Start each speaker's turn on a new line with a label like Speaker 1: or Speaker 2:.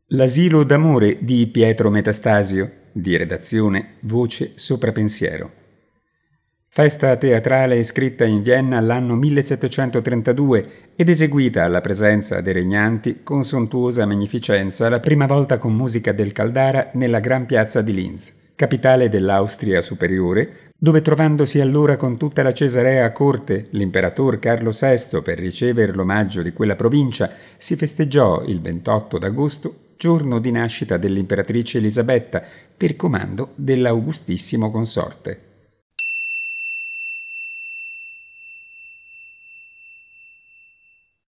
Speaker 1: L'asilo d'amore di Pietro Metastasio, di redazione Voce sopra pensiero. Festa teatrale scritta in Vienna l'anno 1732 ed eseguita alla presenza dei regnanti con sontuosa magnificenza la prima volta con musica del Caldara nella Gran Piazza di Linz, capitale dell'Austria Superiore, dove trovandosi allora con tutta la Cesarea corte l'imperatore Carlo VI per ricevere l'omaggio di quella provincia, si festeggiò il 28 d'agosto, giorno di nascita dell'imperatrice Elisabetta, per comando dell'Augustissimo Consorte.